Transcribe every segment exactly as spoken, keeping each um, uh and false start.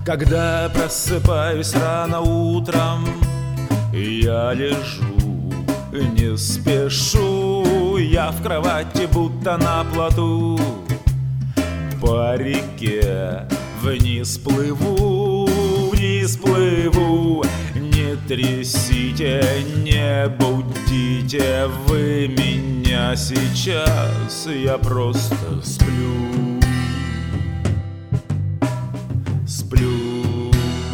Когда просыпаюсь рано утром, я лежу, не спешу. Я в кровати, будто на плоту, по реке вниз плыву, вниз плыву. Не трясите, не будите вы меня сейчас, я просто сплю, сплю.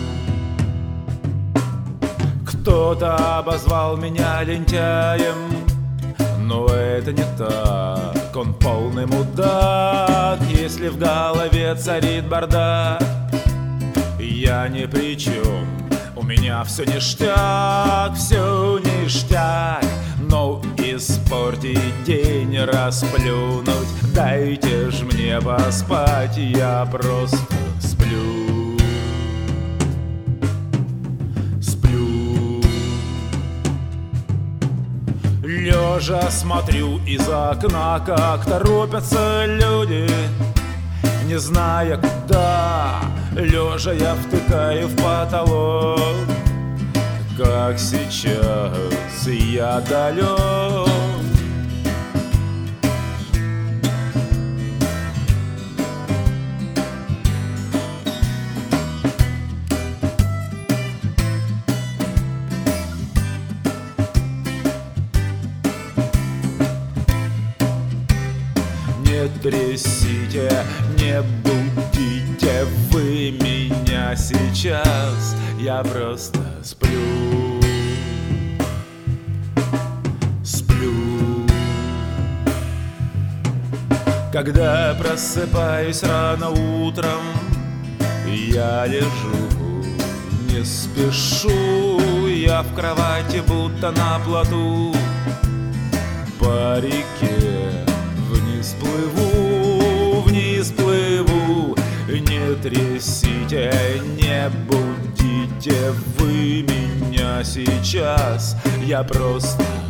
Кто-то обозвал меня лентяем, но это не так, он полный мудак. Если в голове царит бардак, я ни при чем, у меня все ништяк, все ништяк. Но испортить день, расплюнуть, дайте ж мне поспать, я просто сплю, сплю. Лежа смотрю из окна, как торопятся люди, не зная куда. Лежа я втыкаю в потолок, как сейчас я далек. Не трясите, не будите вы меня сейчас, я просто сплю, сплю. Когда просыпаюсь рано утром, я лежу, не спешу. Я в кровати, будто на плоту, по реке вниз плыву, вниз плыву. Не трясите, не будите вы меня сейчас, я просто